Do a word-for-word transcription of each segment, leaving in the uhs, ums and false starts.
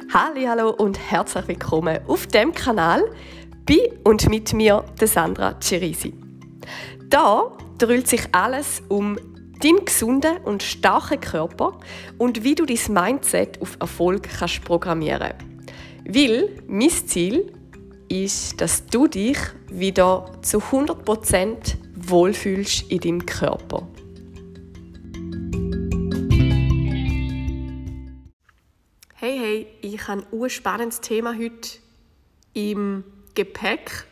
Hallo und herzlich willkommen auf dem Kanal bei und mit mir, der Sandra Cerisi. Da dreht sich alles um deinen gesunden und starken Körper und wie du dein Mindset auf Erfolg kannst programmieren. Weil mein Ziel ist, dass du dich wieder zu hundert Prozent wohlfühlst in deinem Körper. Hey, hey, ich habe ein spannendes Thema heute im Gepäck.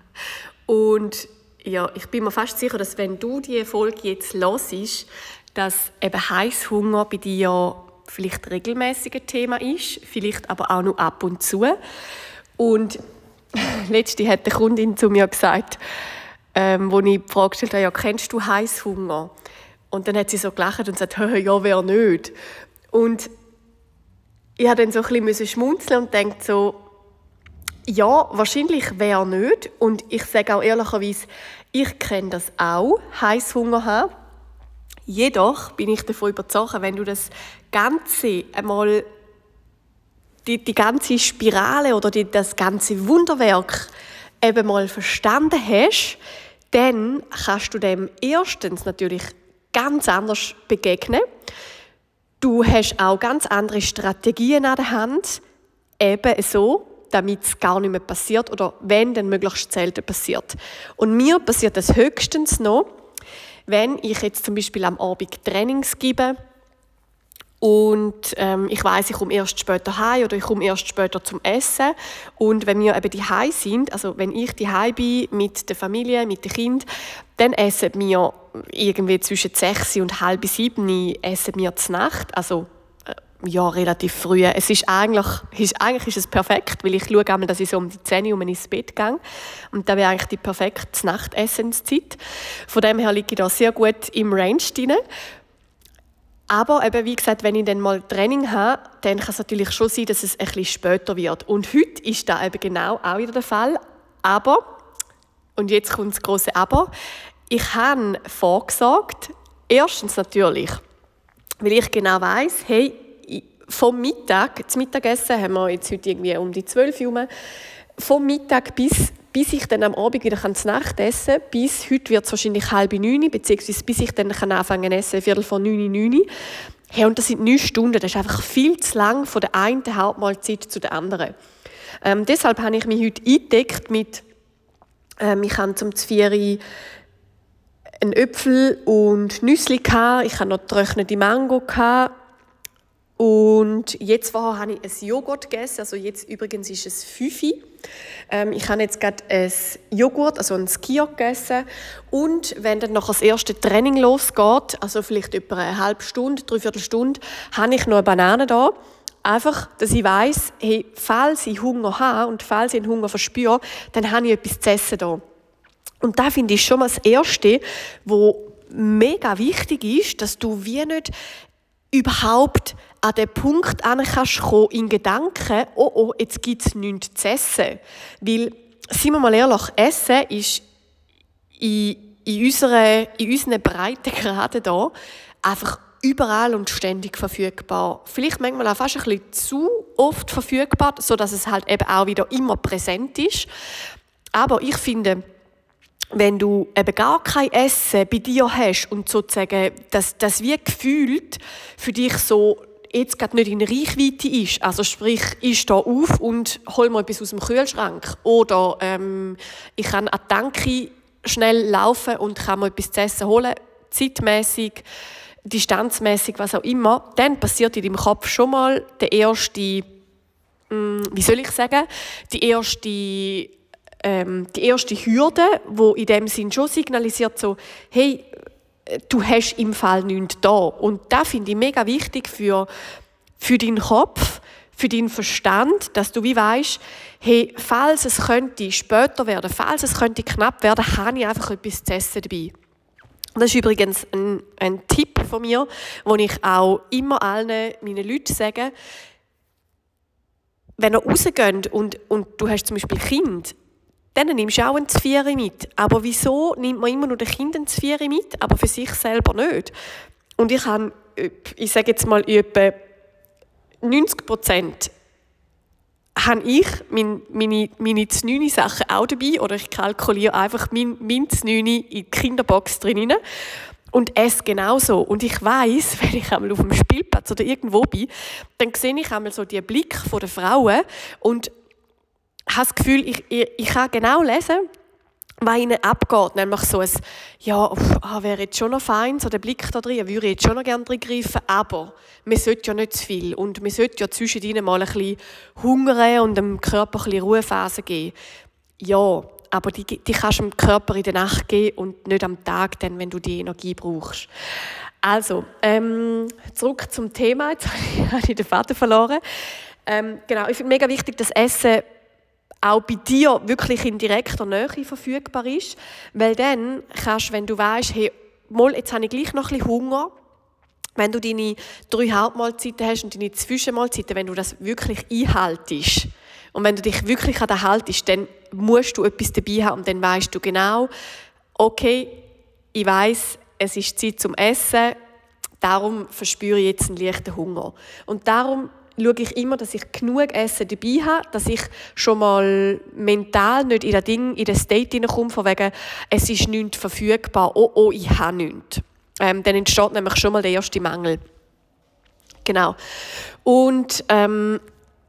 Und ja, ich bin mir fast sicher, dass wenn du diese Folge jetzt hörst, dass eben Heißhunger bei dir vielleicht regelmäßig ein Thema ist, vielleicht aber auch nur ab und zu. Und letzte hat eine Kundin zu mir gesagt, ähm, wo ich die Frage gestellt habe, ja, kennst du Heißhunger? Und dann hat sie so gelacht und gesagt, ja, wer nicht? Und ich musste dann so ein bisschen schmunzeln und dachte so, ja, wahrscheinlich wer nicht. Und ich sage auch ehrlicherweise, ich kenne das auch, Heißhunger haben. Jedoch bin ich davon überzeugt, wenn du das Ganze einmal, die, die ganze Spirale oder die, das ganze Wunderwerk eben mal verstanden hast, dann kannst du dem erstens natürlich ganz anders begegnen. Du hast auch ganz andere Strategien an der Hand, eben so, damit es gar nicht mehr passiert oder wenn, dann möglichst selten passiert. Und mir passiert das höchstens noch, wenn ich jetzt zum Beispiel am Abend Trainings gebe und ähm, ich weiss, ich komme erst später heim oder ich komme erst später zum Essen. Und wenn wir eben daheim sind, also wenn ich daheim bin mit der Familie, mit den Kindern, dann essen wir irgendwie zwischen sechs und halb sieben essen wir zur Nacht. Also äh, ja, relativ früh. Es ist eigentlich, ist, eigentlich ist es perfekt, weil ich schaue einmal, dass ich so um die zehn Uhr ins Bett gehe. Und da wäre eigentlich die perfekte Nachtessenszeit. Von dem her liege ich da sehr gut im Range drin. Aber eben, wie gesagt, wenn ich dann mal Training habe, dann kann es natürlich schon sein, dass es ein bisschen später wird. Und heute ist das eben genau auch wieder der Fall. Aber, und jetzt kommt das grosse Aber, ich habe vorgesagt, erstens natürlich, weil ich genau weiss, hey, vom Mittag, zum Mittagessen haben wir jetzt heute irgendwie um die zwölf Uhr, vom Mittag bis, bis ich dann am Abend wieder zu Nacht essen kann, bis heute wird es wahrscheinlich halb neun, beziehungsweise bis ich dann kann anfangen zu essen, viertel vor neun, neun. Hey, und das sind neun Stunden, das ist einfach viel zu lang von der einen Hauptmahlzeit zu der anderen. Ähm, deshalb habe ich mich heute eingedeckt mit, ähm, ich habe zum Zvieri einen Äpfel und Nüssli gehabt, ich hatte noch getrocknete Mango gehabt. Und jetzt vorher habe ich ein Joghurt gegessen, also jetzt übrigens ist es fünf Uhr. Ähm, ich habe jetzt gerade ein Joghurt, also ein Skier gegessen. Und wenn dann noch das erste Training losgeht, also vielleicht etwa eine halbe Stunde, dreiviertel Stunde, habe ich noch eine Banane da. Einfach, dass ich weiss, hey, falls ich Hunger habe und falls ich einen Hunger verspüre, dann habe ich etwas zu essen da. Und da finde ich schon mal das Erste, was mega wichtig ist, dass du wie nicht überhaupt an den Punkt kommen kannst, in Gedanken, oh, oh, jetzt gibt es nichts zu essen. Weil, seien wir mal ehrlich, Essen ist in, in, unseren, in unseren Breitengraden hier einfach überall und ständig verfügbar. Vielleicht manchmal auch fast ein bisschen zu oft verfügbar, sodass es halt eben auch wieder immer präsent ist. Aber ich finde, wenn du eben gar kein Essen bei dir hast und sozusagen das, das wie gefühlt für dich so jetzt gerade nicht in Reichweite ist, also sprich, ich stehe auf und hol mir etwas aus dem Kühlschrank oder ähm, ich kann an die Tanke schnell laufen und kann mir etwas zu essen holen, zeitmässig, distanzmässig, was auch immer, dann passiert in deinem Kopf schon mal der erste, mh, wie soll ich sagen, die erste Ähm, die erste Hürde, die in dem Sinn schon signalisiert, so, hey, du hast im Fall nichts da. Und das finde ich mega wichtig für, für deinen Kopf, für deinen Verstand, dass du wie weisst, hey, falls es könnte später werden, falls es könnte knapp werden, habe ich einfach etwas zu essen dabei. Das ist übrigens ein, ein Tipp von mir, den ich auch immer allen meinen Leuten sage. Wenn ihr rausgeht und, und du hast zum Beispiel Kind, dann nimmst du auch ein Zvieri mit. Aber wieso nimmt man immer nur den Kindern ein Zvieri mit, aber für sich selber nicht? Und ich habe, ich sage jetzt mal, etwa neunzig Prozent habe ich mein, meine, meine znüni Sachen auch dabei oder ich kalkuliere einfach mein, mein znüni in die Kinderbox drin und esse genauso. Und ich weiss, wenn ich einmal auf dem Spielplatz oder irgendwo bin, dann sehe ich einmal so den Blick der Frauen und habe das Gefühl, ich, ich, ich kann genau lesen, was ihnen abgeht. Nämlich so ein, ja, ah, wäre jetzt schon noch fein, so der Blick da drin, würde ich jetzt schon noch gerne drin greifen, aber man sollte ja nicht zu viel. Und man sollte ja zwischendrin mal ein bisschen hungern und dem Körper ein bisschen Ruhephase geben. Ja, aber die, die kannst du dem Körper in der Nacht geben und nicht am Tag, dann, wenn du die Energie brauchst. Also, ähm, zurück zum Thema. Jetzt habe ich den Faden verloren. Ähm, genau, ich finde mega wichtig, dass Essen auch bei dir wirklich in direkter Nähe verfügbar ist. Weil dann kannst du, wenn du weißt, hey, mal, jetzt habe ich gleich noch ein bisschen Hunger, wenn du deine drei Hauptmahlzeiten hast und deine Zwischenmahlzeiten, wenn du das wirklich einhaltest und wenn du dich wirklich an das haltest, dann musst du etwas dabei haben und dann weißt du genau, okay, ich weiss, es ist Zeit zum Essen, darum verspüre ich jetzt einen leichten Hunger. Und darum schaue ich immer, dass ich genug Essen dabei habe, dass ich schon mal mental nicht in das Ding, in das State hineinkomme, von wegen, es ist nichts verfügbar, oh, oh, ich habe nichts. Ähm, dann entsteht nämlich schon mal der erste Mangel. Genau. Und, ähm,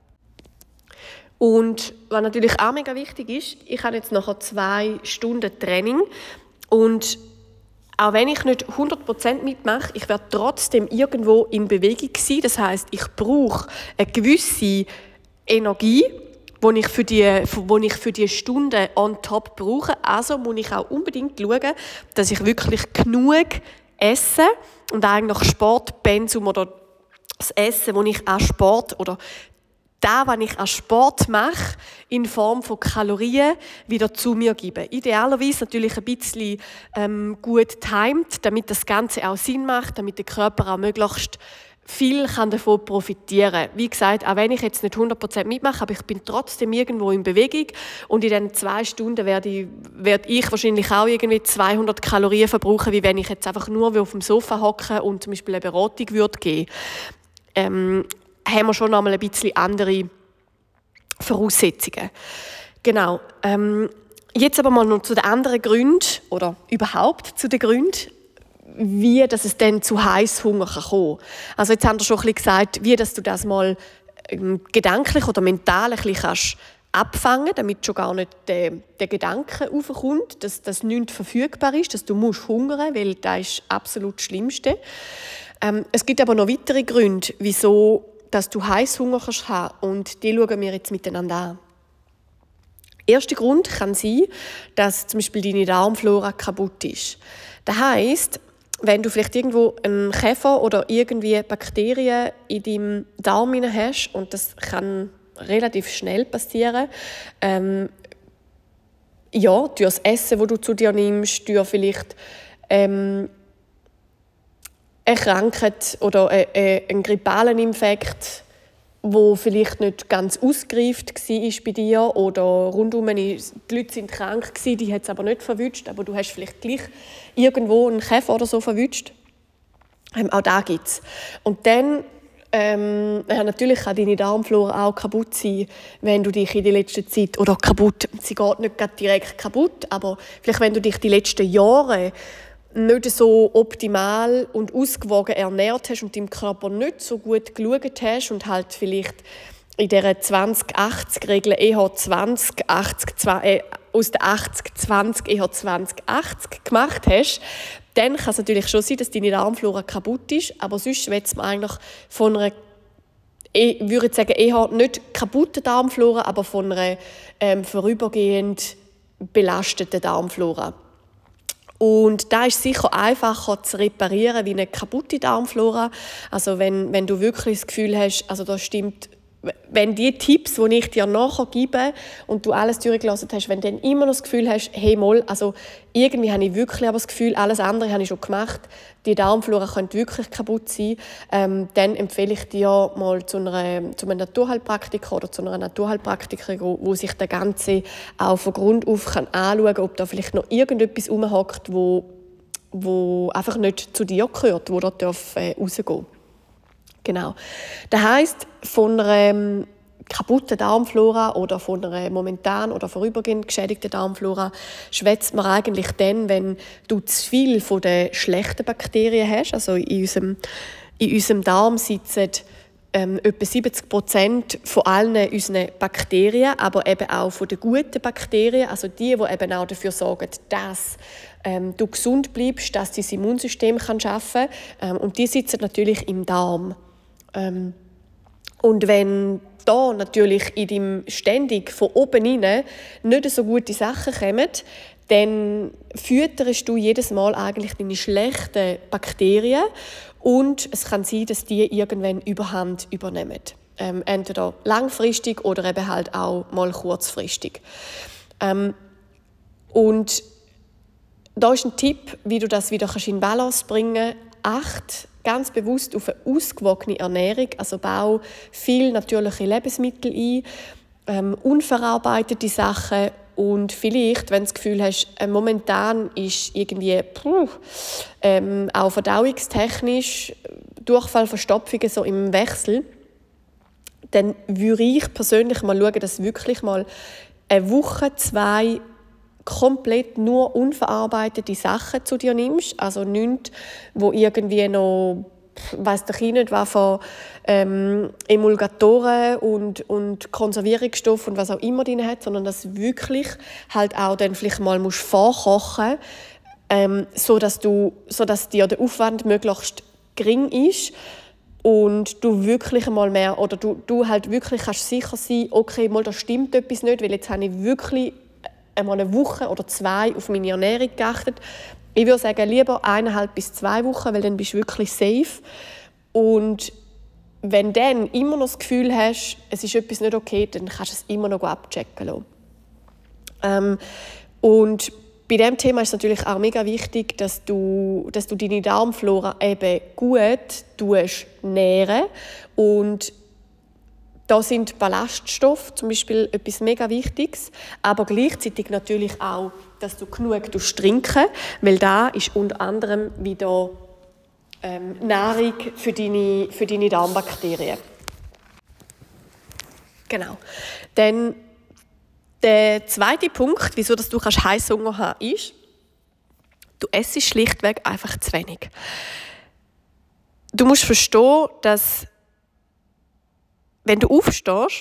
und was natürlich auch mega wichtig ist, ich habe jetzt nachher zwei Stunden Training und auch wenn ich nicht hundert Prozent mitmache, ich werde trotzdem irgendwo in Bewegung sein. Das heisst, ich brauche eine gewisse Energie, die ich für die, die ich für die Stunde on top brauche. Also muss ich auch unbedingt schauen, dass ich wirklich genug esse und eigentlich Sportpensum oder das Essen, das ich an Sport oder das, was ich an Sport mache, in Form von Kalorien wieder zu mir gebe. Idealerweise natürlich ein bisschen ähm, gut timed, damit das Ganze auch Sinn macht, damit der Körper auch möglichst viel kann davon profitieren kann. Wie gesagt, auch wenn ich jetzt nicht hundert Prozent mitmache, aber ich bin trotzdem irgendwo in Bewegung und in diesen zwei Stunden werde ich, werde ich wahrscheinlich auch irgendwie zweihundert Kalorien verbrauchen, wie wenn ich jetzt einfach nur auf dem Sofa hocke und zum Beispiel eine Beratung würde geben. Ähm, haben wir schon einmal ein bisschen andere Voraussetzungen. Genau. Ähm, jetzt aber mal noch zu den anderen Gründen oder überhaupt zu den Gründen, wie dass es dann zu Heißhunger kommen kann. Also jetzt haben wir schon ein bisschen gesagt, wie dass du das mal ähm, gedanklich oder mental ein bisschen kannst abfangen, damit schon gar nicht der, der Gedanke aufkommt, dass das nichts verfügbar ist, dass du musst hungern, weil das ist absolut das Schlimmste. Ähm, es gibt aber noch weitere Gründe, wieso dass du Heißhunger kannst haben, und die schauen wir jetzt miteinander an. Der erste Grund kann sein, dass zum Beispiel deine Darmflora kaputt ist. Das heisst, wenn du vielleicht irgendwo einen Käfer oder irgendwie Bakterien in deinem Darm hast, und das kann relativ schnell passieren, ähm, ja, durch das Essen, das du zu dir nimmst, durch vielleicht ähm, eine Krankheit oder einen grippalen Infekt, wo vielleicht nicht ganz ausgereift war bei dir, oder rundum die Leute sind krank gewesen, die hat es aber nicht verwünscht, aber du hast vielleicht gleich irgendwo einen Käfer oder so verwünscht. Ähm, auch da gibt es. Und dann ähm, ja, natürlich kann deine Darmflora auch kaputt sein, wenn du dich in der letzten Zeit, oder kaputt, sie geht nicht direkt kaputt, aber vielleicht wenn du dich die letzten Jahre nicht so optimal und ausgewogen ernährt hast und deinem Körper nicht so gut geschaut hast und halt vielleicht in dieser zwanzig achtzig Regel eher zwanzig achtzig, äh, aus der achtzig zwanzig eher zwanzig achtzig gemacht hast, dann kann es natürlich schon sein, dass deine Darmflora kaputt ist, aber sonst will man eigentlich von einer, ich würde sagen, eher nicht kaputten Darmflora, aber von einer ähm, vorübergehend belasteten Darmflora. Und da ist sicher einfacher zu reparieren wie eine kaputte Darmflora. Also wenn, wenn du wirklich das Gefühl hast, also da stimmt, wenn die Tipps, die ich dir nachher gebe und du alles durchgelesen hast, wenn du dann immer noch das Gefühl hast, hey mal, also irgendwie habe ich wirklich aber das Gefühl, alles andere habe ich schon gemacht, die Darmflora könnte wirklich kaputt sein, ähm, dann empfehle ich dir mal zu, einer, zu einem Naturheilpraktiker oder zu einer Naturheilpraktikerin, wo, wo sich der Ganze auch von Grund auf kann anschauen kann, ob da vielleicht noch irgendetwas rumhockt, wo, wo einfach nicht zu dir gehört, wo da darf, äh, rausgehen. Genau. Das heisst, von einer kaputten Darmflora oder von einer momentan oder vorübergehend geschädigten Darmflora schwätzt man eigentlich dann, wenn du zu viel von den schlechten Bakterien hast. Also in unserem, in unserem Darm sitzen ähm, etwa siebzig Prozent von allen unseren Bakterien, aber eben auch von den guten Bakterien, also die, die eben auch dafür sorgen, dass ähm, du gesund bleibst, dass dein Immunsystem kann arbeiten kann. Ähm, und die sitzen natürlich im Darm. Ähm, und wenn da natürlich in deinem ständig von oben rein nicht so gute Sachen kommen, dann fütterst du jedes Mal eigentlich deine schlechten Bakterien und es kann sein, dass die irgendwann Überhand übernehmen. Ähm, entweder langfristig oder eben halt auch mal kurzfristig. Ähm, und da ist ein Tipp, wie du das wieder in Balance bringen kannst. Acht ganz bewusst auf eine ausgewogene Ernährung, also bau viel natürliche Lebensmittel ein, ähm, unverarbeitete Sachen und vielleicht, wenn du das Gefühl hast, äh, momentan ist irgendwie puh, ähm, auch verdauungstechnisch Durchfall, Verstopfungen so im Wechsel, dann würde ich persönlich mal schauen, dass wirklich mal eine Woche, zwei komplett nur unverarbeitete Sachen zu dir nimmst, also nichts, wo irgendwie noch, weiss doch ich nicht, was von ähm, Emulgatoren und, und Konservierungsstoffen und was auch immer drin hat, sondern dass wirklich halt auch dann vielleicht mal musst vorkochen, ähm, so dass du, so dass dir der Aufwand möglichst gering ist und du wirklich mal mehr oder du, du halt wirklich kannst sicher sein, okay, mal da stimmt etwas nicht, weil jetzt habe ich wirklich einmal eine Woche oder zwei auf meine Ernährung geachtet. Ich würde sagen, lieber eineinhalb bis zwei Wochen, weil dann bist du wirklich safe. Und wenn du dann immer noch das Gefühl hast, es ist etwas nicht okay, dann kannst du es immer noch abchecken lassen. Ähm, und bei diesem Thema ist es natürlich auch mega wichtig, dass du, dass du deine Darmflora eben gut nähren und da sind Ballaststoffe zum Beispiel etwas mega Wichtiges, aber gleichzeitig natürlich auch, dass du genug trinken, weil da ist unter anderem wieder ähm, Nahrung für deine, für deine Darmbakterien. Genau. Dann der zweite Punkt, wieso dass du Heißhunger haben kannst, ist, du isst schlichtweg einfach zu wenig. Du musst verstehen, dass wenn du aufstehst,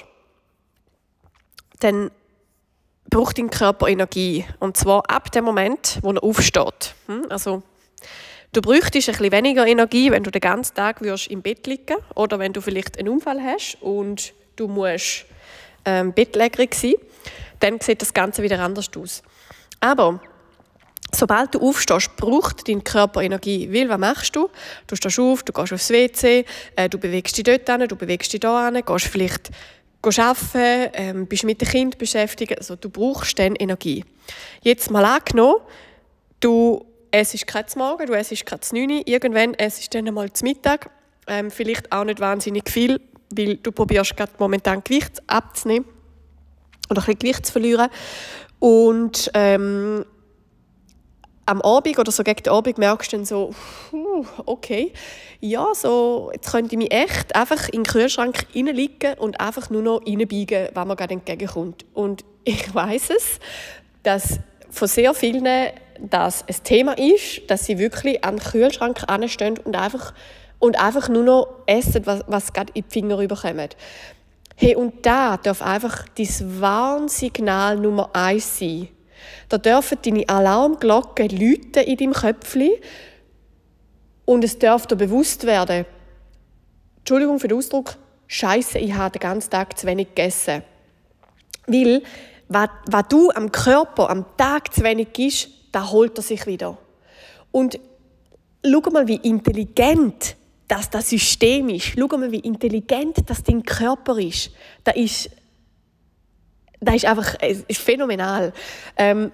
dann braucht dein Körper Energie. Und zwar ab dem Moment, wo er aufsteht. Also, du bräuchtest ein bisschen weniger Energie, wenn du den ganzen Tag im Bett liegen würdest oder wenn du vielleicht einen Unfall hast und du musst ähm, bettlägerig sein. Dann sieht das Ganze wieder anders aus. Aber sobald du aufstehst, braucht dein Körper Energie. Weil, was machst du? Du stehst auf, du gehst aufs W C, äh, du bewegst dich dort hin, du bewegst dich da hin, gehst vielleicht arbeiten, ähm, bist mit dem Kind beschäftigt. Also, du brauchst dann Energie. Jetzt mal angenommen, du essst kein Morgen, du essst kein neun Uhr, irgendwann essst du dann einmal zu Mittag. Ähm, vielleicht auch nicht wahnsinnig viel, weil du probierst gerade momentan Gewicht abzunehmen oder ein bisschen Gewicht zu verlieren. Und ähm, am Abend oder so gegen den Abend merkst du dann so, okay, ja, so, jetzt könnte ich mich echt einfach in den Kühlschrank reinlegen und einfach nur noch reinbiegen, was mir gerade entgegenkommt. Und ich weiss es, dass von sehr vielen das ein Thema ist, dass sie wirklich an den Kühlschrank anstehen und einfach, und einfach nur noch essen, was, was gerade in die Finger rüberkommt. Hey, und da darf einfach dein Warnsignal Nummer eins sein. Da dürfen deine Alarmglocken läuten in deinem Köpfchen und es darf dir bewusst werden, Entschuldigung für den Ausdruck, Scheiße, ich habe den ganzen Tag zu wenig gegessen. Weil, was, was du am Körper am Tag zu wenig gibst, da holt er sich wieder. Und schau mal, wie intelligent dass das System ist. Schau mal, wie intelligent das dein Körper ist. Das ist Das ist einfach ist phänomenal. Ähm,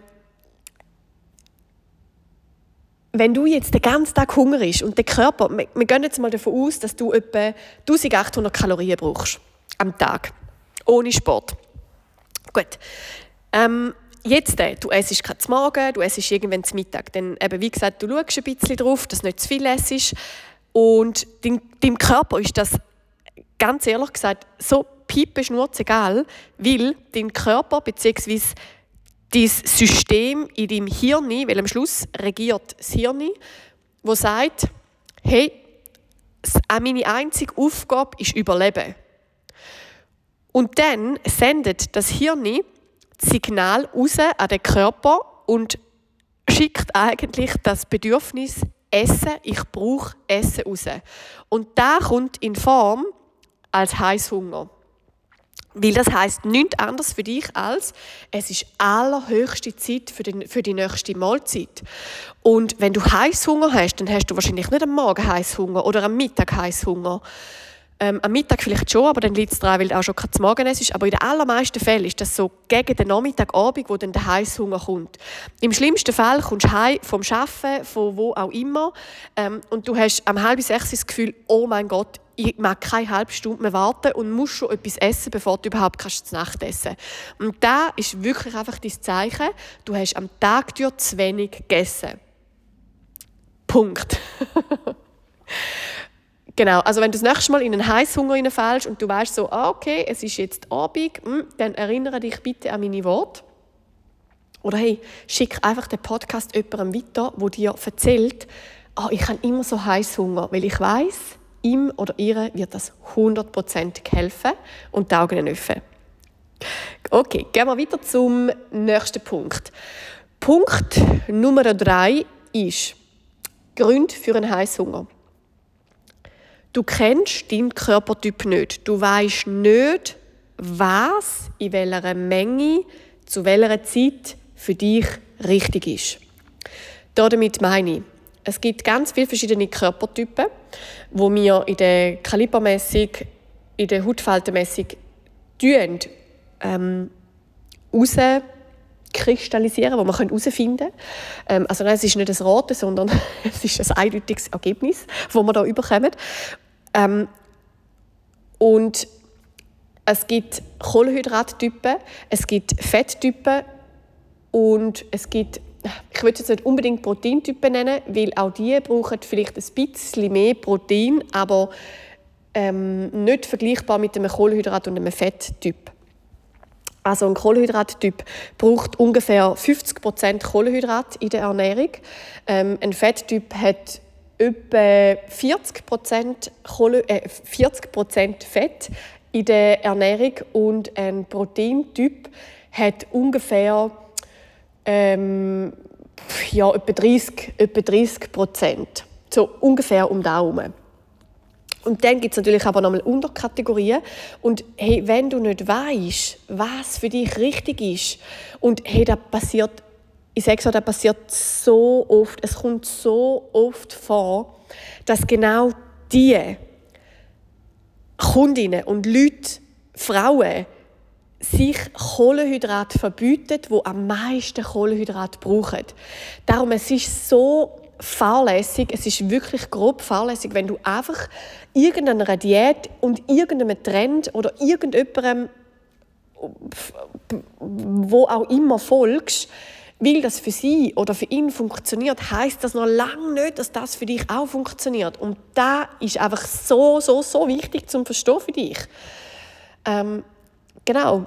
wenn du jetzt den ganzen Tag Hunger hast und der Körper, wir, wir gehen jetzt mal davon aus, dass du etwa eintausendachthundert Kalorien brauchst am Tag, ohne Sport. Gut. Ähm, jetzt, äh, du isst kein Morgen, du isst irgendwann zu Mittag. Dann, eben, wie gesagt, du schaust ein bisschen drauf, dass du nicht zu viel isst. Und dein, deinem Körper ist das, ganz ehrlich gesagt, so Pipe schnurzegal, weil dein Körper bzw. dein System in deinem Hirn, weil am Schluss regiert das Hirn, das sagt, hey, meine einzige Aufgabe ist Überleben. Und dann sendet das Hirn das Signal raus an den Körper und schickt eigentlich das Bedürfnis Essen, ich brauche Essen raus. Und da kommt in Form als Heißhunger. Weil das heisst nichts anderes für dich als, es ist allerhöchste Zeit für die, für die nächste Mahlzeit. Und wenn du Heißhunger hast, dann hast du wahrscheinlich nicht am Morgen Heißhunger oder am Mittag Heißhunger. Ähm, am Mittag vielleicht schon, aber dann liegt es daran, weil du auch schon kein Morgen ist. Aber in den allermeisten Fällen ist das so gegen den Nachmittagabend, wo dann der Heißhunger kommt. Im schlimmsten Fall kommst du heim vom Arbeiten, von wo auch immer, ähm, und du hast am halb sechs das Gefühl, oh mein Gott, ich mag keine halbe Stunde mehr warten und musst schon etwas essen, bevor du überhaupt kannst zu Nacht essen. Und da ist wirklich einfach dein Zeichen, du hast am Tag durch zu wenig gegessen. Punkt. Genau, also wenn du das nächste Mal in einen Heißhunger hineinfällst und du weißt so, ah, okay, es ist jetzt Abend, dann erinnere dich bitte an meine Worte. Oder hey, schick einfach den Podcast jemandem weiter, der dir erzählt, ah, ich habe immer so Heißhunger, weil ich weiss, ihm oder ihr wird das hundertprozentig helfen und die Augen öffnen. Okay, gehen wir weiter zum nächsten Punkt. Punkt Nummer drei ist Gründe für einen Heißhunger. Du kennst deinen Körpertyp nicht. Du weisst nicht, was in welcher Menge, zu welcher Zeit für dich richtig ist. Damit meine ich, es gibt ganz viele verschiedene Körpertypen, die wir in der Kalibermessung, in der Hautfaltenmessung ähm, herauskristallisieren, die wir herausfinden können. Ähm, also nein, es ist nicht ein Raten, sondern es ist ein eindeutiges Ergebnis, das wir hier bekommen. Ähm, und es gibt Kohlenhydrattypen, es gibt Fetttypen und es gibt, ich würde jetzt nicht unbedingt Proteintypen nennen, weil auch die brauchen vielleicht ein bisschen mehr Protein, aber ähm, nicht vergleichbar mit einem Kohlenhydrat- und einem Fetttyp. Also ein Kohlenhydrattyp braucht ungefähr fünfzig Prozent Kohlenhydrat in der Ernährung. Ähm, ein Fetttyp hat etwa vierzig Prozent, Kohle, äh, vierzig Prozent Fett in der Ernährung und ein Proteintyp hat ungefähr ähm, ja, etwa dreißig Prozent. So ungefähr um da herum. Und dann gibt es natürlich aber nochmal Unterkategorien. Und hey, wenn du nicht weißt, was für dich richtig ist, und hey, das passiert, ich sage so, das passiert so oft, es kommt so oft vor, dass genau die Kundinnen und Leute, Frauen, sich Kohlenhydrate verbieten, die am meisten Kohlenhydrate brauchen. Darum, es ist so fahrlässig, es ist wirklich grob fahrlässig, wenn du einfach irgendeiner Diät und irgendeinem Trend oder irgendjemandem, wo auch immer folgst, weil das für sie oder für ihn funktioniert, heisst das noch lange nicht, dass das für dich auch funktioniert. Und das ist einfach so, so, so wichtig zum Verstehen für dich. Ähm, genau.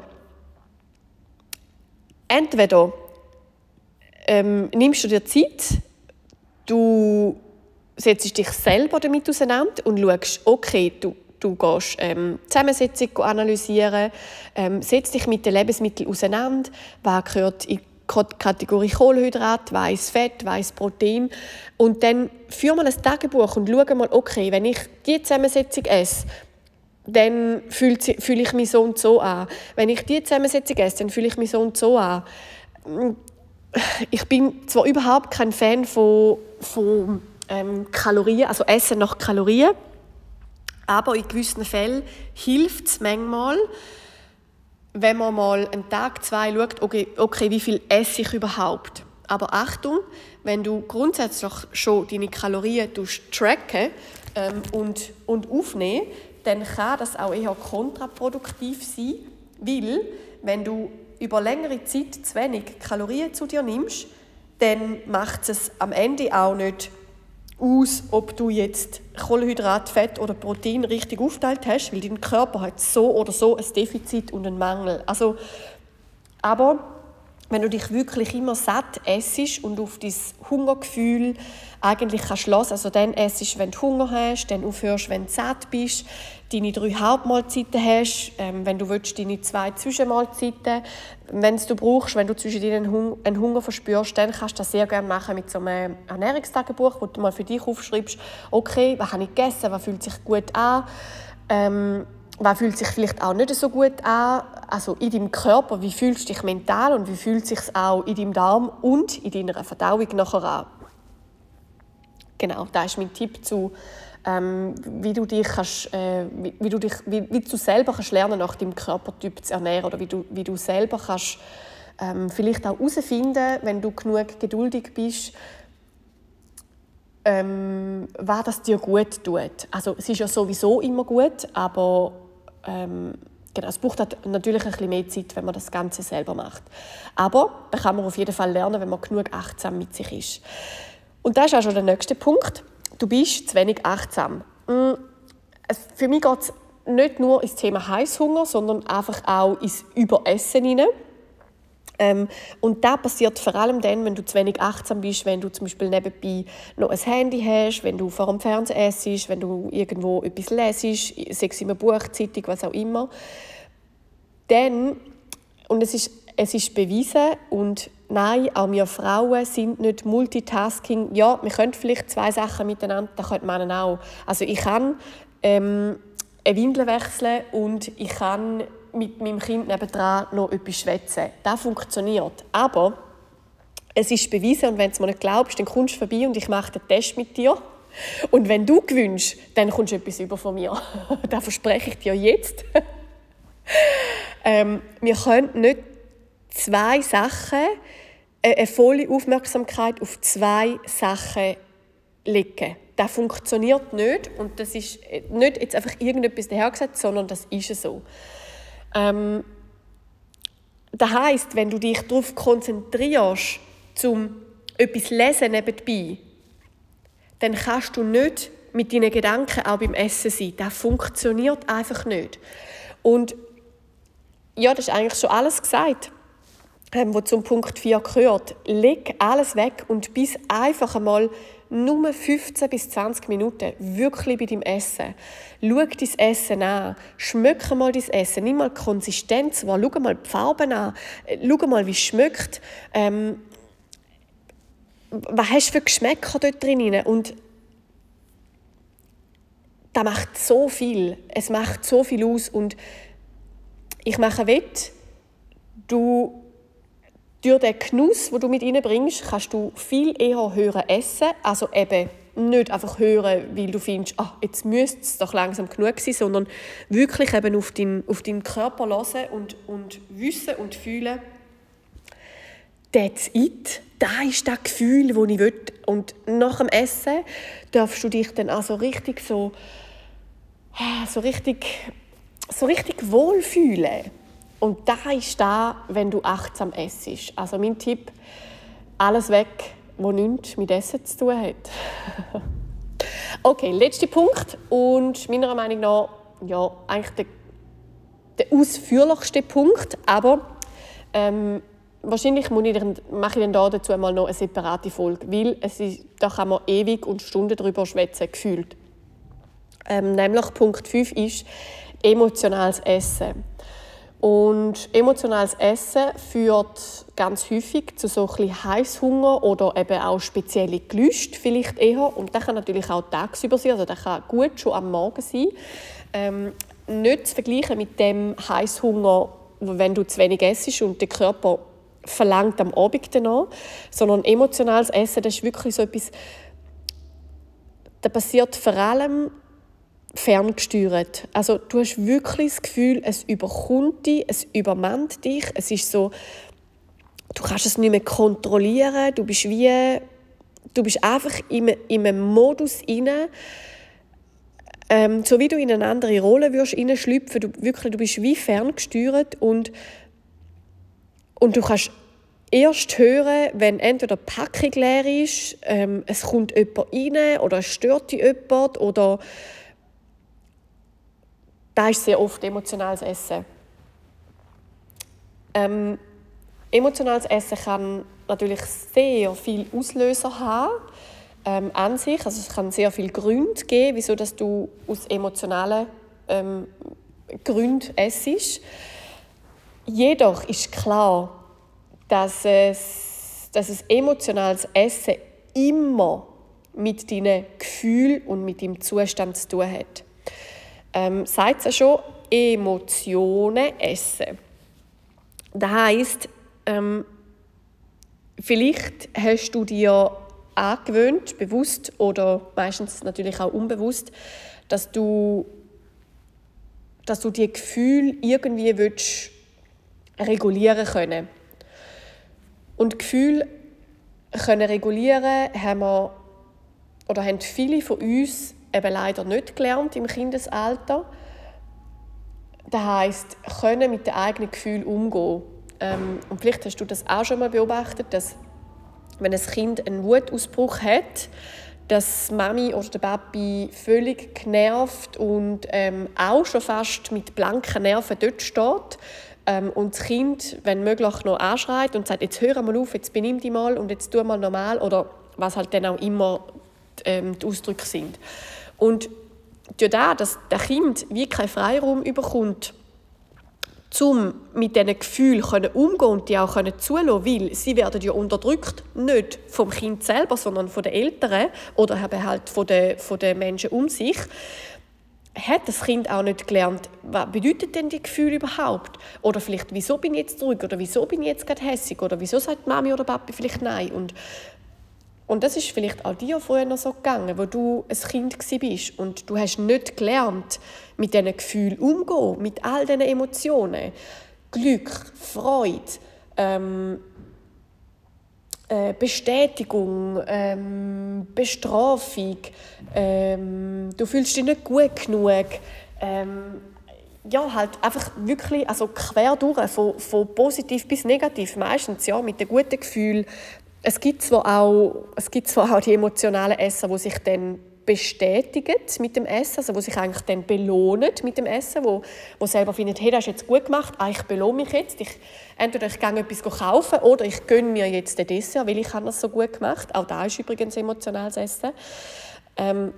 Entweder ähm, nimmst du dir Zeit, du setzt dich selber damit auseinander und schaust, okay, du, du gehst ähm, Zusammensetzung analysieren, ähm, setzt dich mit den Lebensmitteln auseinander, was gehört in die Kategorie Kohlenhydrat, was Fett, was Protein. Und dann führ mal ein Tagebuch und schau mal, okay, wenn ich diese Zusammensetzung esse, dann fühle fühl ich mich so und so an. Wenn ich diese Zusammensetzung esse, dann fühle ich mich so und so an. Ich bin zwar überhaupt kein Fan von, von ähm, Kalorien, also Essen nach Kalorien, aber in gewissen Fällen hilft es manchmal, wenn man mal einen Tag, zwei schaut, okay, okay, wie viel esse ich überhaupt. Aber Achtung, wenn du grundsätzlich schon deine Kalorien tracken ähm, und, und aufnehmen, dann kann das auch eher kontraproduktiv sein, weil wenn du über längere Zeit zu wenig Kalorien zu dir nimmst, dann macht es am Ende auch nicht aus, ob du jetzt Kohlenhydrat, Fett oder Protein richtig aufgeteilt hast, weil dein Körper hat so oder so ein Defizit und einen Mangel. Also, aber wenn du dich wirklich immer satt essst und auf dein Hungergefühl eigentlich kannst hören, also dann essst, wenn du Hunger hast, dann aufhörst, wenn du satt bist, deine drei Hauptmahlzeiten hast, ähm, wenn du willst, deine zwei Zwischenmahlzeiten, wenn du brauchst, wenn du zwischen dir einen Hunger, einen Hunger verspürst, dann kannst du das sehr gerne machen mit so einem Ernährungstagebuch, wo du mal für dich aufschreibst, okay, was habe ich gegessen, was fühlt sich gut an, ähm, was fühlt sich vielleicht auch nicht so gut an, also in deinem Körper, wie fühlst du dich mental und wie fühlt es sich auch in deinem Darm und in deiner Verdauung nachher an. Genau, das ist mein Tipp zu, ähm, wie du dich, kannst, äh, wie, wie, du dich wie, wie du selber kannst lernen, nach deinem Körpertyp zu ernähren oder wie du, wie du selber kannst, ähm, vielleicht auch herausfinden, wenn du genug geduldig bist, ähm, was das dir gut tut. Also es ist ja sowieso immer gut, aber ähm, genau, es braucht natürlich ein bisschen mehr Zeit, wenn man das Ganze selber macht. Aber das kann man auf jeden Fall lernen, wenn man genug achtsam mit sich ist. Und das ist auch schon der nächste Punkt. Du bist zu wenig achtsam. Für mich geht es nicht nur ins Thema Heißhunger, sondern einfach auch ins Überessen hinein. Ähm, und das passiert vor allem dann, wenn du zu wenig achtsam bist, wenn du zum Beispiel nebenbei noch ein Handy hast, wenn du vor dem Fernseher essst, wenn du irgendwo etwas lesest, sei es in einem Buch, Zeitung, was auch immer. Dann, und es ist, es ist bewiesen, und nein, auch wir Frauen sind nicht Multitasking. Ja, wir können vielleicht zwei Sachen miteinander, das können Männer auch. Also ich kann ähm, eine Windel wechseln und ich kann mit meinem Kind nebendran noch etwas schwätzen. Das funktioniert. Aber es ist bewiesen, und wenn du es mir nicht glaubst, dann kommst du vorbei und ich mache den Test mit dir. Und wenn du gewinnst, dann kommst du etwas über von mir. Das verspreche ich dir jetzt. ähm, wir können nicht zwei Sachen, äh, eine volle Aufmerksamkeit auf zwei Sachen legen. Das funktioniert nicht. Und das ist nicht jetzt einfach irgendetwas dahergesagt, sondern das ist so. Ähm, das heisst, wenn du dich darauf konzentrierst, zum etwas lesen nebenbei, dann kannst du nicht mit deinen Gedanken auch beim Essen sein. Das funktioniert einfach nicht. Und ja, das ist eigentlich schon alles gesagt, ähm, was zum Punkt vier gehört. Leg alles weg und bist einfach einmal nur fünfzehn bis zwanzig Minuten wirklich bei deinem Essen. Schau dein Essen an. Schmecke mal dein Essen. Nimm mal die Konsistenz wahr. Schau mal die Farben an. Schau mal, wie es schmeckt. Ähm, was hast du für Geschmäcker dort drin? Und das macht so viel. Es macht so viel aus. Und ich mache Wett, du durch den Genuss, den du mit reinbringst, kannst du viel eher hören essen. Also eben nicht einfach hören, weil du findest, ah, jetzt müsste es doch langsam genug sein, sondern wirklich eben auf deinen, auf deinen Körper hören und, und wissen und fühlen, that's it. Das ist das Gefühl, das ich will. Und nach dem Essen darfst du dich dann also richtig so, so richtig, so richtig wohlfühlen. Und das ist das, wenn du achtsam essst. Also mein Tipp, alles weg, was nichts mit Essen zu tun hat. Okay, letzter Punkt. Und meiner Meinung nach, ja, eigentlich der, der ausführlichste Punkt. Aber ähm, wahrscheinlich muss ich dann, mache ich dann da dazu mal noch eine separate Folge. Weil es ist, da kann man ewig und Stunden darüber schwätzen, gefühlt. Ähm, nämlich Punkt fünf ist emotionales Essen. Und emotionales Essen führt ganz häufig zu so ein bisschen Heisshunger oder eben auch spezielle Gelüste vielleicht eher. Und das kann natürlich auch tagsüber sein, also das kann gut schon am Morgen sein. Ähm, nicht zu vergleichen mit dem Heisshunger, wenn du zu wenig isst und der Körper verlangt am Abend danach, sondern emotionales Essen, das ist wirklich so etwas, das passiert vor allem ferngesteuert. Also du hast wirklich das Gefühl, es überkommt dich, es übermannt dich. Es ist so, du kannst es nicht mehr kontrollieren. Du bist wie, du bist einfach in, in einem Modus inne, ähm, so wie du in eine andere Rolle würdest hineinschlüpfen. Du wirklich, du bist wie ferngesteuert und und du kannst erst hören, wenn entweder die Packung leer ist, ähm, es kommt jemand rein oder es stört dich jemand oder das ist sehr oft emotionales Essen. Ähm, emotionales Essen kann natürlich sehr viel Auslöser haben ähm, an sich. Also es kann sehr viele Gründe geben, wieso dass du aus emotionalen ähm, Gründen essst. Jedoch ist klar, dass es, dass es emotionales Essen immer mit deinen Gefühlen und mit deinem Zustand zu tun hat. Ähm, sagt es ja schon, Emotionen essen. Das heisst, ähm, vielleicht hast du dir angewöhnt, bewusst oder meistens natürlich auch unbewusst, dass du, dass du die Gefühle irgendwie willst regulieren können. Und Gefühle können regulieren haben wir, oder haben viele von uns eben leider nicht gelernt im Kindesalter. Das heisst, können mit den eigenen Gefühlen umgehen. Ähm, und vielleicht hast du das auch schon mal beobachtet, dass wenn ein Kind einen Wutausbruch hat, dass Mami oder der Papi völlig genervt und ähm, auch schon fast mit blanken Nerven dort steht. Ähm, und das Kind, wenn möglich, noch anschreit und sagt, jetzt hör mal auf, jetzt benimm dich mal und jetzt tu mal normal. Oder was halt dann auch immer ähm, die Ausdrücke sind. Und durch das, dass das Kind wie keinen Freiraum bekommt, um mit diesen Gefühlen umzugehen und die auch zulassen, weil sie werden ja unterdrückt, nicht vom Kind selber, sondern von den Eltern oder halt von den, von den Menschen um sich, hat das Kind auch nicht gelernt, was bedeutet denn die Gefühle überhaupt? Oder vielleicht, wieso bin ich jetzt traurig? Oder wieso bin ich jetzt gerade hässig? Oder wieso sagt Mami oder Papi vielleicht nein? Und, und das ist vielleicht auch dir früher noch so gegangen, wo du ein Kind warst und du hast nicht gelernt, mit diesen Gefühlen umzugehen, mit all diesen Emotionen. Glück, Freude, ähm, äh, Bestätigung, ähm, Bestrafung, ähm, du fühlst dich nicht gut genug. Ähm, ja, halt einfach wirklich, also quer durch, von, von positiv bis negativ, meistens ja, mit den guten Gefühlen. Es gibt zwar auch, es gibt zwar auch die emotionalen Esser, die sich dann bestätigen mit dem Essen, also die sich eigentlich dann belohnen mit dem Essen, wo, wo selber findet, hey, das hast du jetzt gut gemacht, ah, ich belohne mich jetzt, ich, entweder ich gehe etwas kaufen oder ich gönne mir jetzt den Dessert, weil ich habe das so gut gemacht. Auch das ist übrigens emotionales Essen. Ähm,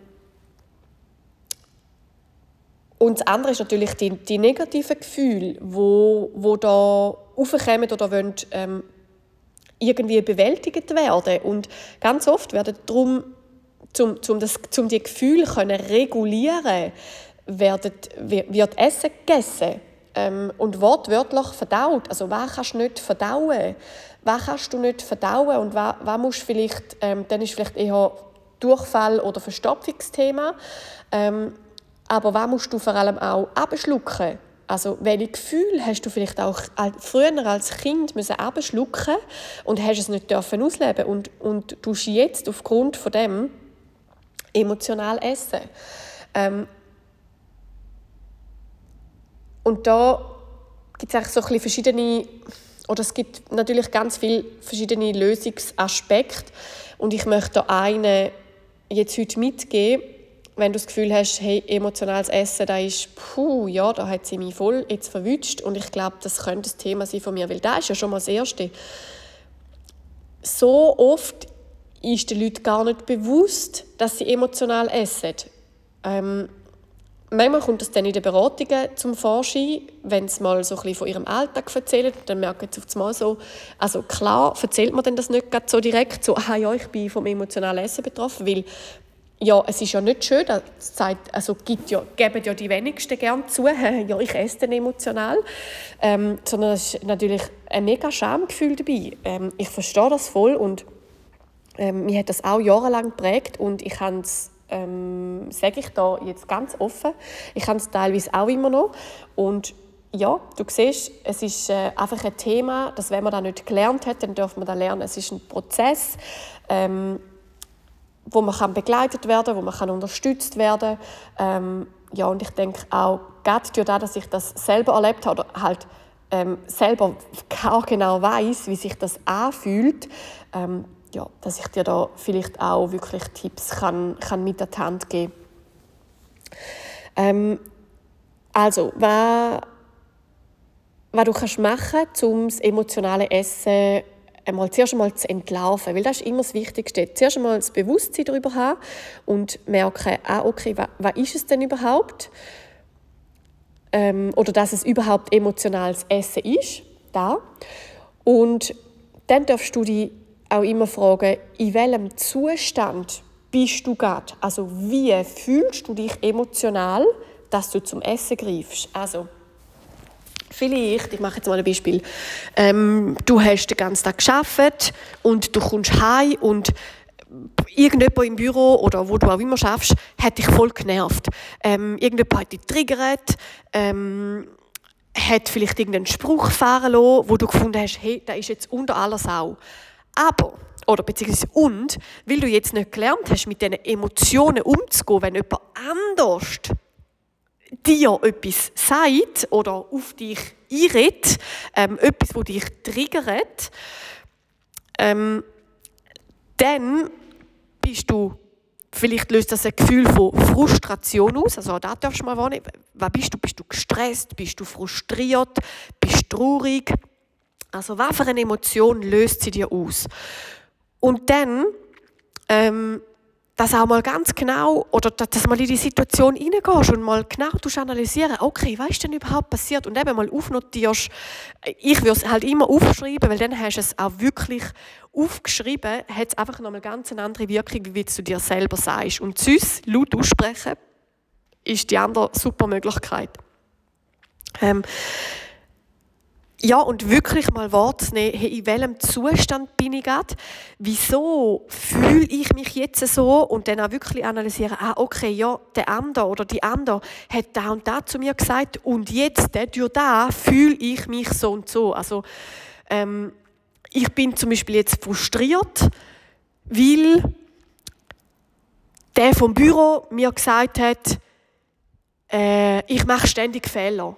und das andere ist natürlich die, die negativen Gefühle, die wo, wo da aufkommen oder wollen, ähm, irgendwie bewältigt werden. Und ganz oft werden darum, um, um, das, um die Gefühle zu regulieren, werden, wird Essen gegessen ähm, und wortwörtlich verdaut. Also was kannst du nicht verdauen? Was kannst du nicht verdauen und was, was musst vielleicht, ähm, dann ist vielleicht eher Durchfall- oder Verstopfungsthema. Ähm, aber was musst du vor allem auch abschlucken? Also, welche Gefühle hast du vielleicht auch früher als Kind müssen abschlucken und hast es nicht dürfen ausleben und und du jetzt aufgrund von dem emotional essen. Ähm, und da gibt es eigentlich so ein bisschen verschiedene, oder es gibt natürlich ganz viele verschiedene Lösungsaspekte und ich möchte einen jetzt heute mitgeben. Wenn du das Gefühl hast, hey, emotionales Essen, da ist, puh, ja, da hat sie mich voll jetzt verwünscht und ich glaube, das könnte das Thema sein von mir, weil das ist ja schon mal das Erste. So oft ist den Leuten gar nicht bewusst, dass sie emotional essen. Ähm, manchmal kommt das dann in den Beratungen zum Vorschein, wenn sie mal so ein bisschen von ihrem Alltag erzählen, dann merken sie auf einmal so, also klar erzählt man dann das nicht so direkt, so, ah ja, ich bin vom emotionalen Essen betroffen, weil ja, es ist ja nicht schön, das zeigt, also gibt ja, geben ja die wenigsten gerne zu, ja, ich esse dann emotional, ähm, sondern es ist natürlich ein mega Schamgefühl dabei. Ähm, ich verstehe das voll und ähm, mir hat das auch jahrelang geprägt und ich habe es, ähm, sage ich da jetzt ganz offen, ich habe es teilweise auch immer noch und ja, du siehst, es ist äh, einfach ein Thema, dass wenn man das nicht gelernt hat, dann darf man das lernen. Es ist ein Prozess, ähm, wo man kann begleitet werden, wo man kann unterstützt werden. Ähm, ja, und ich denke auch, gerade durch das, dass ich das selber erlebt habe, oder halt ähm, selber gar genau weiss, wie sich das anfühlt, ähm, ja, dass ich dir da vielleicht auch wirklich Tipps kann, kann mit an die Hand geben. Ähm, also, was, was du kannst machen kannst, um das emotionale Essen einmal zuerst einmal zu entlarven, weil das ist immer das Wichtigste. Zuerst einmal das Bewusstsein darüber haben und merken, ah, okay, was, was ist es denn überhaupt? Ähm, oder dass es überhaupt emotionales Essen ist. Da. Und dann darfst du dich auch immer fragen, in welchem Zustand bist du gerade? Also wie fühlst du dich emotional, dass du zum Essen greifst? Also vielleicht, ich mache jetzt mal ein Beispiel, ähm, du hast den ganzen Tag gearbeitet und du kommst heim und irgendjemand im Büro oder wo du auch immer schaffst, hat dich voll genervt. Ähm, irgendjemand hat dich triggert, ähm, hat vielleicht irgendeinen Spruch fahren lassen, wo du gefunden hast, hey, der ist jetzt unter aller Sau. Aber, oder beziehungsweise und, weil du jetzt nicht gelernt hast, mit diesen Emotionen umzugehen, wenn jemand anders dir etwas sagt oder auf dich einredet, ähm, etwas, das dich triggert, ähm, dann bist du, vielleicht löst das ein Gefühl von Frustration aus, also da darfst du mal wahrnehmen, was bist du? Bist du gestresst? Bist du frustriert? Bist du traurig? Also was für eine Emotion löst sie dir aus? Und dann, ähm, dass auch mal ganz genau, oder dass mal in die Situation hineingehst und mal genau analysieren, okay, was ist denn überhaupt passiert? Und eben mal aufnotierst. Ich würde es halt immer aufschreiben, weil dann hast du es auch wirklich aufgeschrieben, hat es einfach nochmal ganz eine andere Wirkung, wie du dir selber sagst. Und sonst laut aussprechen ist die andere super Möglichkeit. Ähm, Ja, und wirklich mal wahrzunehmen, hey, in welchem Zustand bin ich gerade? Wieso fühle ich mich jetzt so? Und dann auch wirklich analysieren, ah, okay, ja, der andere oder die andere hat da und da zu mir gesagt und jetzt, durch da fühle ich mich so und so. Also, ähm, ich bin zum Beispiel jetzt frustriert, weil der vom Büro mir gesagt hat, äh, ich mache ständig Fehler.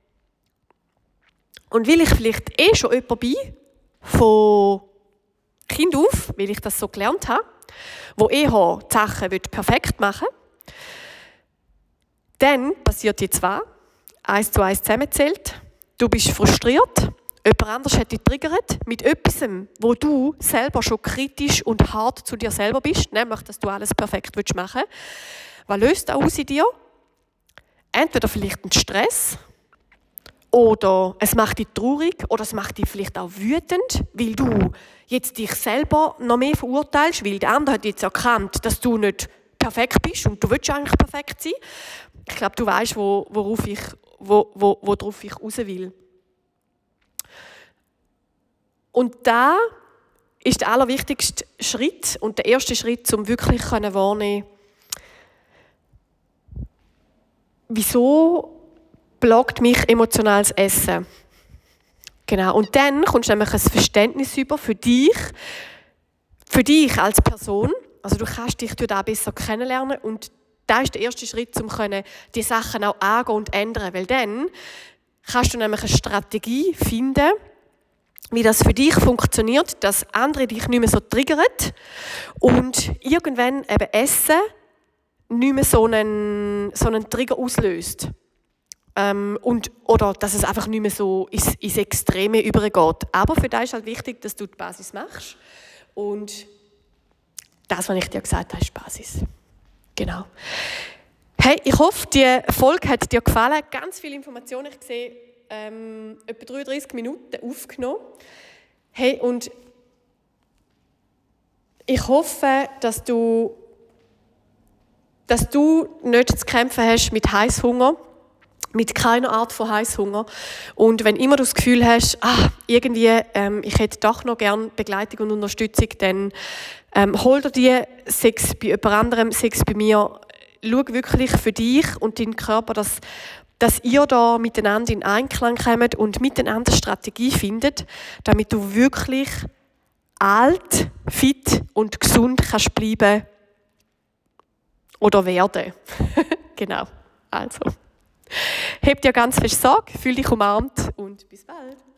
Und weil ich vielleicht eh schon jemand bin, von Kind auf, weil ich das so gelernt habe, wo eher die Sachen perfekt machen will, dann passiert die zwei, eins zu eins zusammengezählt, du bist frustriert, jemand anderes hat dich triggert mit etwas, wo du selber schon kritisch und hart zu dir selber bist, nämlich, dass du alles perfekt machen willst. Was löst das aus in dir? Entweder vielleicht einen Stress, oder es macht dich traurig oder es macht dich vielleicht auch wütend, weil du jetzt dich selber noch mehr verurteilst, weil der andere hat jetzt erkannt, dass du nicht perfekt bist und du willst eigentlich perfekt sein. Ich glaube, du weißt, wo, worauf ich, wo, wo, worauf ich raus will. Und da ist der allerwichtigste Schritt und der erste Schritt, um wirklich wahrnehmen, wieso blockt mich emotionales Essen. Genau. Und dann kommst du nämlich ein Verständnis über für dich, für dich als Person. Also du kannst dich durch das besser kennenlernen und das ist der erste Schritt, um die Sachen auch angehen und ändern. Weil dann kannst du nämlich eine Strategie finden, wie das für dich funktioniert, dass andere dich nicht mehr so triggern und irgendwann eben Essen nicht mehr so einen, so einen Trigger auslöst. Ähm, und, oder dass es einfach nicht mehr so ins, ins Extreme übergeht. Aber für das ist halt wichtig, dass du die Basis machst. Und das, was ich dir gesagt habe, ist die Basis. Genau. Hey, ich hoffe, die Folge hat dir gefallen. Ganz viele Informationen. Ich sehe, ähm, etwa dreiunddreißig Minuten aufgenommen. Hey, und ich hoffe, dass du, dass du nicht zu kämpfen hast mit Heißhunger. Mit keiner Art von Heißhunger. Und wenn immer du das Gefühl hast, ah, irgendwie, ähm, ich hätte doch noch gern Begleitung und Unterstützung, dann ähm, hol dir die, sechs bei jemand anderem, sechs bei mir. Schau wirklich für dich und deinen Körper, dass, dass ihr da miteinander in Einklang kommt und miteinander eine Strategie findet, damit du wirklich alt, fit und gesund kannst bleiben oder werden. Genau. Also. Habt ja ganz fest Sorge, fühl dich umarmt und bis bald.